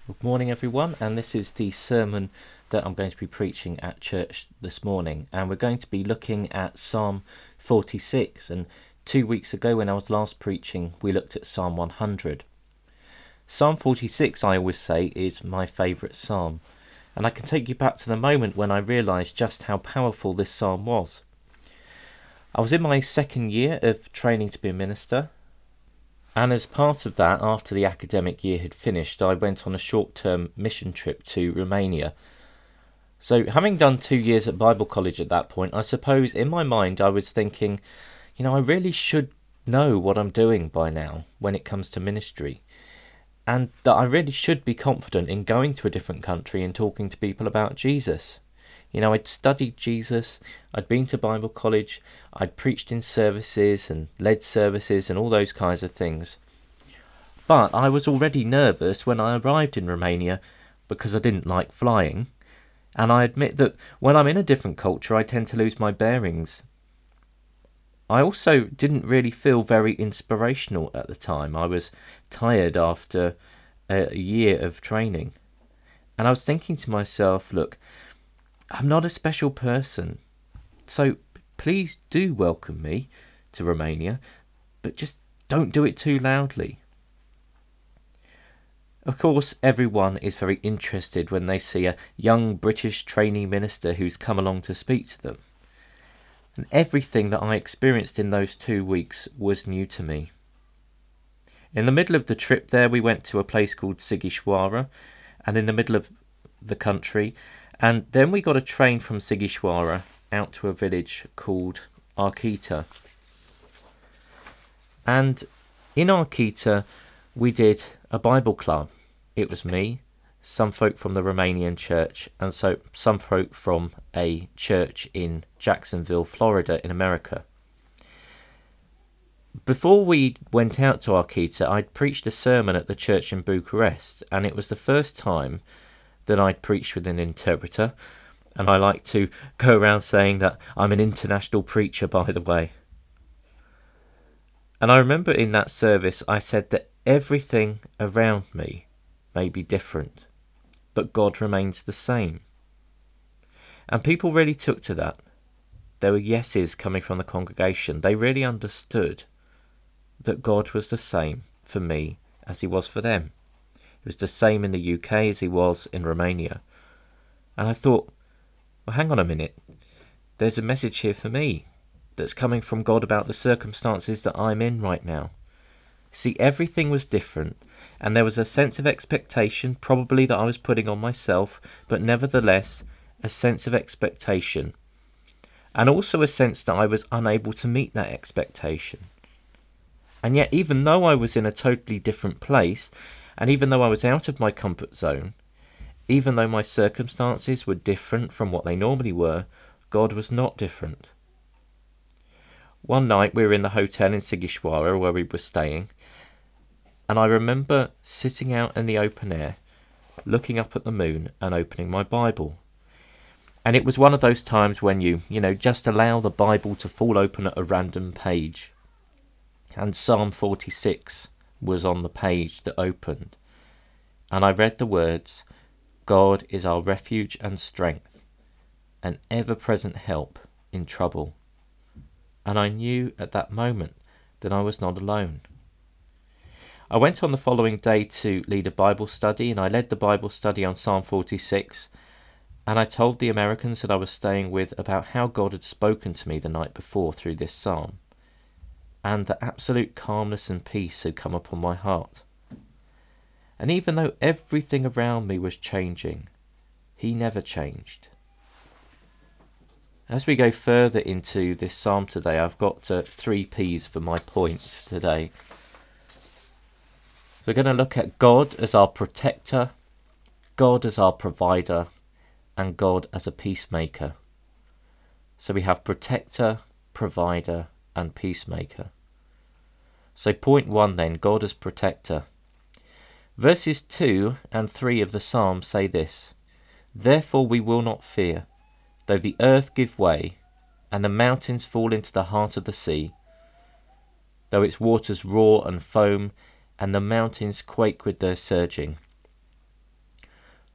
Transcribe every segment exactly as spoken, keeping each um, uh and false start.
Good morning, everyone, and this is the sermon that I'm going to be preaching at church this morning, and we're going to be looking at Psalm forty-six. And two weeks ago, when I was last preaching, we looked at Psalm one hundred. Psalm forty-six, I always say, is my favourite psalm, and I can take you back to the moment when I realised just how powerful this psalm was. I was in my second year of training to be a minister, and as part of that, after the academic year had finished, I went on a short-term mission trip to Romania. So having done two years at Bible college at that point, I suppose in my mind I was thinking, you know, I really should know what I'm doing by now when it comes to ministry. And that I really should be confident in going to a different country and talking to people about Jesus. You know, I'd studied Jesus, I'd been to Bible college, I'd preached in services and led services and all those kinds of things. But I was already nervous when I arrived in Romania because I didn't like flying. And I admit that when I'm in a different culture, I tend to lose my bearings. I also didn't really feel very inspirational at the time. I was tired after a year of training. And I was thinking to myself, look, I'm not a special person, so please do welcome me to Romania, but just don't do it too loudly. Of course, everyone is very interested when they see a young British trainee minister who's come along to speak to them. And everything that I experienced in those two weeks was new to me. In the middle of the trip there, we went to a place called Sighișoara, and in the middle of the country, and then we got a train from Sighișoara out to a village called Archita. And in Archita, we did a Bible club. It was me, some folk from the Romanian church, and so some folk from a church in Jacksonville, Florida, in America. Before we went out to Archita, I'd preached a sermon at the church in Bucharest, and it was the first time that I'd preached with an interpreter, and I like to go around saying that I'm an international preacher, by the way. And I remember in that service I said that everything around me may be different, but God remains the same. And people really took to that. There were yeses coming from the congregation. They really understood that God was the same for me as he was for them. It was the same in the U K as he was in Romania. And I thought, well, hang on a minute. There's a message here for me that's coming from God about the circumstances that I'm in right now. See, everything was different, and there was a sense of expectation, probably that I was putting on myself, but nevertheless, a sense of expectation. And also a sense that I was unable to meet that expectation. And yet, even though I was in a totally different place, and even though I was out of my comfort zone, even though my circumstances were different from what they normally were, God was not different. One night we were in the hotel in Sighișoara where we were staying, and I remember sitting out in the open air, looking up at the moon and opening my Bible. And it was one of those times when you, you know, just allow the Bible to fall open at a random page. And Psalm forty-six was on the page that opened, and I read the words, God is our refuge and strength, an ever-present help in trouble. And I knew at that moment that I was not alone. I went on the following day to lead a Bible study, and I led the Bible study on Psalm forty-six, and I told the Americans that I was staying with about how God had spoken to me the night before through this psalm, and that absolute calmness and peace had come upon my heart. And even though everything around me was changing, he never changed. As we go further into this psalm today, I've got uh, three P's for my points today. We're going to look at God as our protector, God as our provider, and God as a peacemaker. So we have protector, provider, and peacemaker. So point one then, God as protector. Verses two and three of the psalm say this: Therefore we will not fear, though the earth give way, and the mountains fall into the heart of the sea, though its waters roar and foam, and the mountains quake with their surging.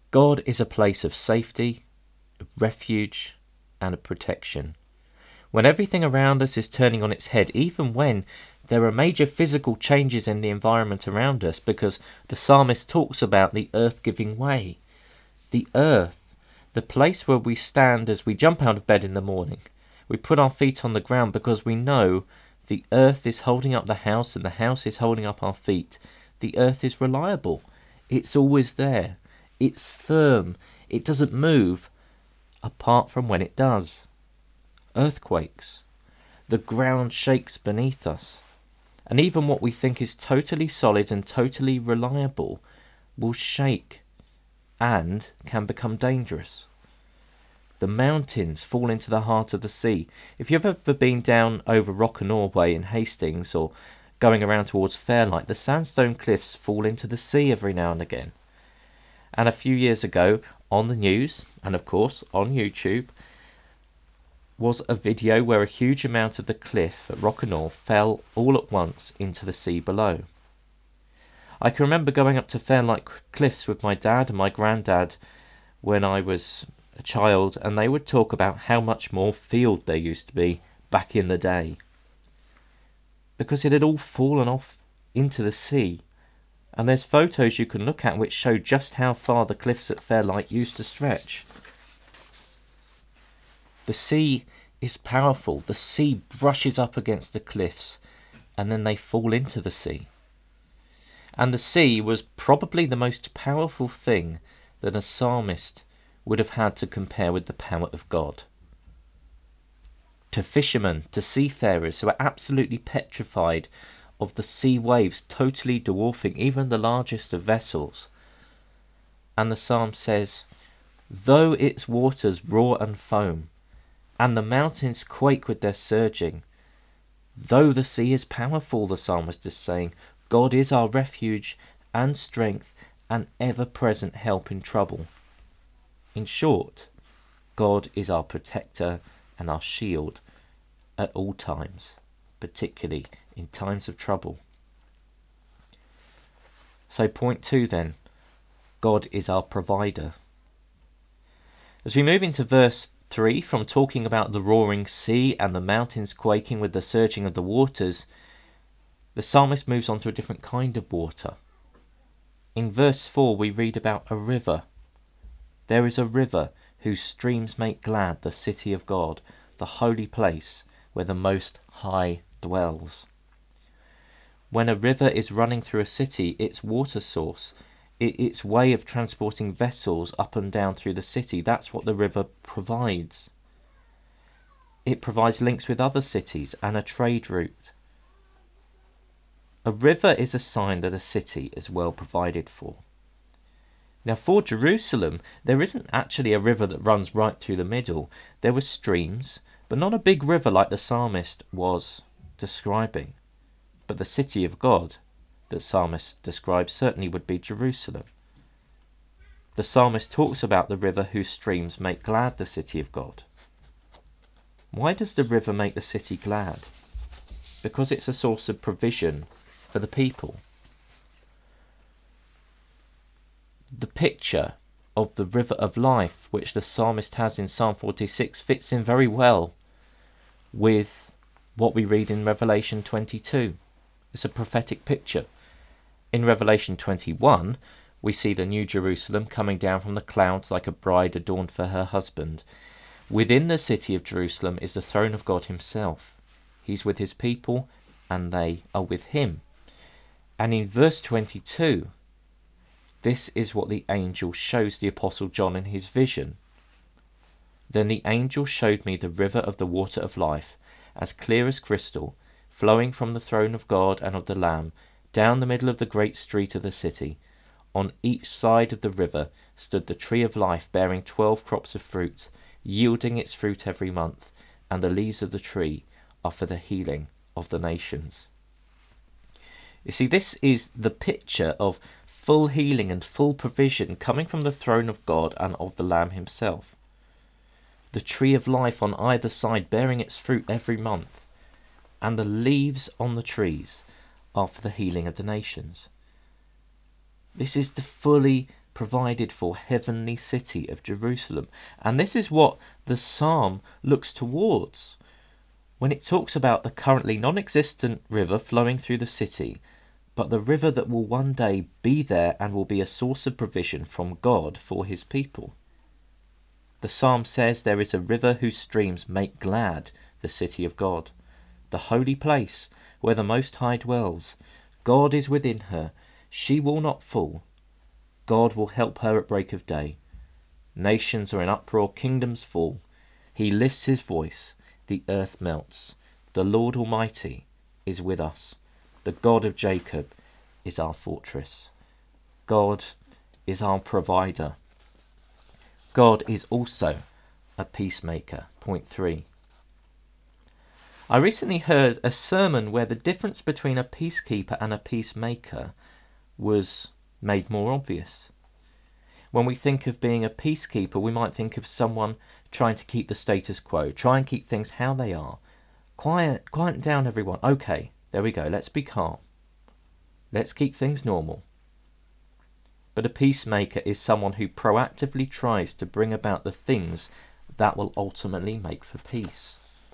God is a place of safety, of refuge, and of protection. When everything around us is turning on its head, even when there are major physical changes in the environment around us, because the psalmist talks about the earth giving way. The earth, the place where we stand as we jump out of bed in the morning. We put our feet on the ground because we know the earth is holding up the house and the house is holding up our feet. The earth is reliable. It's always there. It's firm. It doesn't move apart from when it does. Earthquakes. The ground shakes beneath us. And even what we think is totally solid and totally reliable will shake and can become dangerous. The mountains fall into the heart of the sea. If you've ever been down over Rockernor Way in Hastings or going around towards Fairlight, the sandstone cliffs fall into the sea every now and again. And a few years ago, on the news, and of course on YouTube, was a video where a huge amount of the cliff at Rockernor fell all at once into the sea below. I can remember going up to Fairlight Cliffs with my dad and my granddad when I was a child, and they would talk about how much more field there used to be back in the day, because it had all fallen off into the sea. And there's photos you can look at which show just how far the cliffs at Fairlight used to stretch. The sea is powerful. The sea brushes up against the cliffs and then they fall into the sea. And the sea was probably the most powerful thing that a psalmist would have had to compare with the power of God. To fishermen, to seafarers who are absolutely petrified of the sea waves totally dwarfing even the largest of vessels. And the psalm says, though its waters roar and foam, and the mountains quake with their surging, though the sea is powerful, the psalmist is saying, God is our refuge and strength and ever-present help in trouble. In short, God is our protector and our shield at all times, particularly in times of trouble. So point two then, God is our provider. As we move into verse three, from talking about the roaring sea and the mountains quaking with the surging of the waters, the psalmist moves on to a different kind of water. In verse four we read about a river. There is a river whose streams make glad the city of God, the holy place where the Most High dwells. When a river is running through a city, its water source, its way of transporting vessels up and down through the city, that's what the river provides. It provides links with other cities and a trade route. A river is a sign that a city is well provided for. Now for Jerusalem, there isn't actually a river that runs right through the middle. There were streams, but not a big river like the psalmist was describing. But the city of God that psalmist describes certainly would be Jerusalem. The psalmist talks about the river whose streams make glad the city of God. Why does the river make the city glad? Because it's a source of provision for the people. The picture of the river of life which the psalmist has in Psalm forty-six fits in very well with what we read in Revelation twenty-two. It's a prophetic picture. In Revelation twenty-one, we see the New Jerusalem coming down from the clouds like a bride adorned for her husband. Within the city of Jerusalem is the throne of God himself. He's with his people and they are with him. And in verse twenty-two, this is what the angel shows the Apostle John in his vision. Then the angel showed me the river of the water of life, as clear as crystal, flowing from the throne of God and of the Lamb, down the middle of the great street of the city. On each side of the river stood the tree of life, bearing twelve crops of fruit, yielding its fruit every month, and the leaves of the tree are for the healing of the nations. You see, this is the picture of full healing and full provision coming from the throne of God and of the Lamb himself. The tree of life on either side bearing its fruit every month, and the leaves on the trees are for the healing of the nations. This is the fully provided for heavenly city of Jerusalem. And this is what the psalm looks towards when it talks about the currently non-existent river flowing through the city, but the river that will one day be there and will be a source of provision from God for his people. The psalm says there is a river whose streams make glad the city of God, the holy place where the Most High dwells. God is within her, she will not fall. God will help her at break of day. Nations are in uproar, kingdoms fall. He lifts his voice, the earth melts. The Lord Almighty is with us. The God of Jacob is our fortress. God is our provider. God is also a peacemaker. Point three. I recently heard a sermon where the difference between a peacekeeper and a peacemaker was made more obvious. When we think of being a peacekeeper, we might think of someone trying to keep the status quo, try and keep things how they are. Quiet, quiet down everyone. Okay, there we go, let's be calm. Let's keep things normal. But a peacemaker is someone who proactively tries to bring about the things that will ultimately make for peace.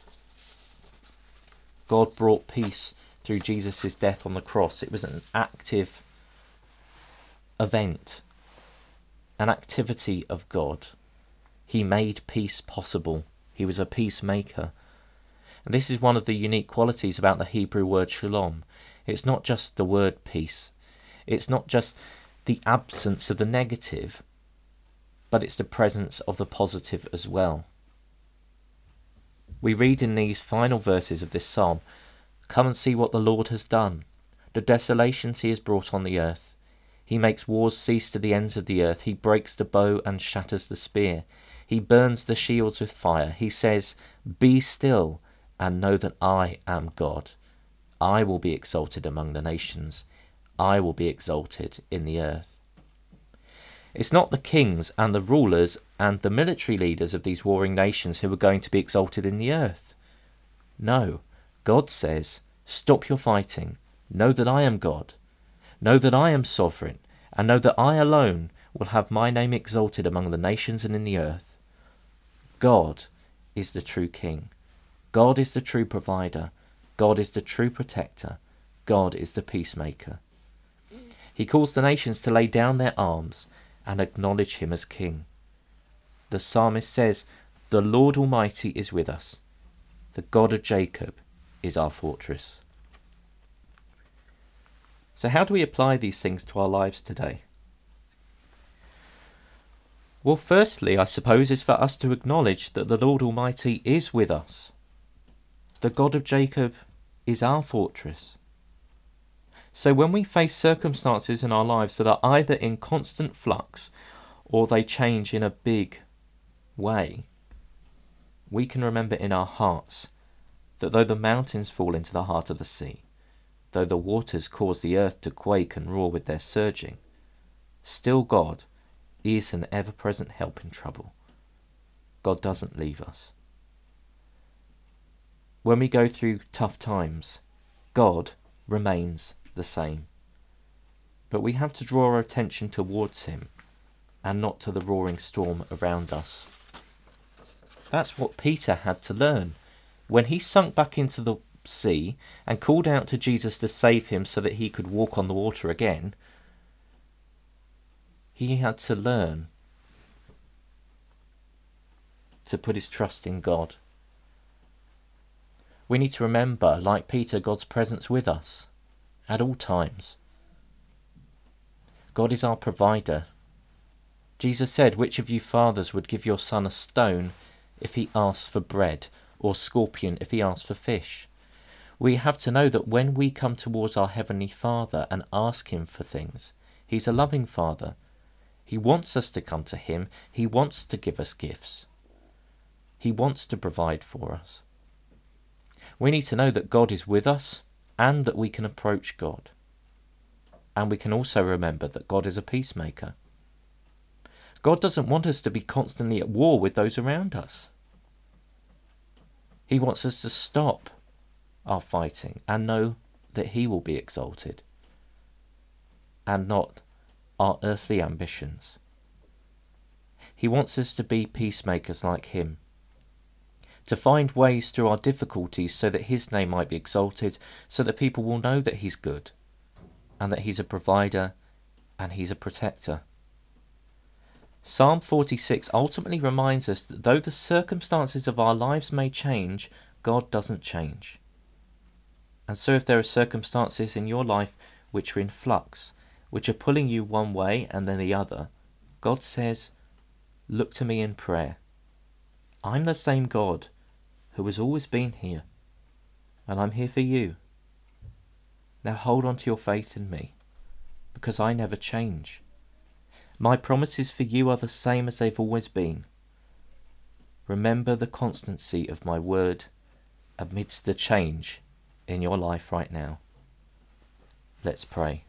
God brought peace through Jesus' death on the cross. It was an active event, an activity of God. He made peace possible. He was a peacemaker. And this is one of the unique qualities about the Hebrew word shalom. It's not just the word peace. It's not just the absence of the negative, but it's the presence of the positive as well. We read in these final verses of this psalm, "Come and see what the Lord has done, the desolations he has brought on the earth. He makes wars cease to the ends of the earth. He breaks the bow and shatters the spear. He burns the shields with fire. He says, 'Be still and know that I am God. I will be exalted among the nations. I will be exalted in the earth.'" It's not the kings and the rulers and the military leaders of these warring nations who are going to be exalted in the earth. No, God says, stop your fighting. Know that I am God. Know that I am sovereign, and know that I alone will have my name exalted among the nations and in the earth. God is the true king. God is the true provider. God is the true protector. God is the peacemaker. He calls the nations to lay down their arms and acknowledge him as king. The psalmist says, "The Lord Almighty is with us. The God of Jacob is our fortress." So how do we apply these things to our lives today? Well, firstly, I suppose, is for us to acknowledge that the Lord Almighty is with us. The God of Jacob is our fortress. So when we face circumstances in our lives that are either in constant flux or they change in a big way, we can remember in our hearts that though the mountains fall into the heart of the sea, though the waters cause the earth to quake and roar with their surging, still God is an ever-present help in trouble. God doesn't leave us. When we go through tough times, God remains the same. But we have to draw our attention towards him and not to the roaring storm around us. That's what Peter had to learn. When he sunk back into the sea and called out to Jesus to save him so that he could walk on the water again, he had to learn to put his trust in God. We need to remember, like Peter, God's presence with us at all times. God is our provider. Jesus said, "Which of you fathers would give your son a stone if he asks for bread, or scorpion if he asks for fish?" We have to know that when we come towards our Heavenly Father and ask him for things, he's a loving Father. He wants us to come to him. He wants to give us gifts. He wants to provide for us. We need to know that God is with us and that we can approach God. And we can also remember that God is a peacemaker. God doesn't want us to be constantly at war with those around us. He wants us to stop our fighting and know that he will be exalted and not our earthly ambitions. He wants us to be peacemakers like him, to find ways through our difficulties so that his name might be exalted, so that people will know that he's good, and that he's a provider, and he's a protector. Psalm forty-six ultimately reminds us that though the circumstances of our lives may change, God doesn't change. And so if there are circumstances in your life which are in flux, which are pulling you one way and then the other, God says, look to me in prayer. I'm the same God who has always been here, and I'm here for you. Now hold on to your faith in me, because I never change. My promises for you are the same as they've always been. Remember the constancy of my word amidst the change in your life right now. Let's pray.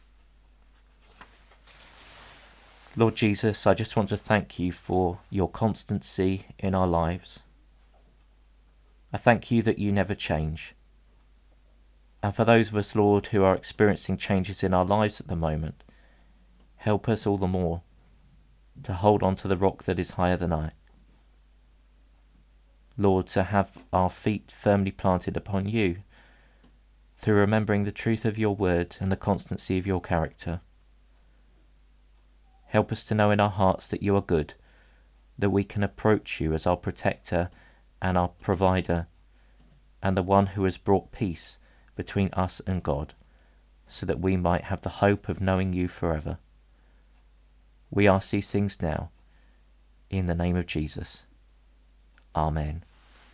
Lord Jesus, I just want to thank you for your constancy in our lives. I thank you that you never change. And for those of us, Lord, who are experiencing changes in our lives at the moment, help us all the more to hold on to the rock that is higher than I. Lord, to have our feet firmly planted upon you through remembering the truth of your word and the constancy of your character. Help us to know in our hearts that you are good, that we can approach you as our protector and our provider, and the one who has brought peace between us and God, so that we might have the hope of knowing you forever. We ask these things now, in the name of Jesus. Amen.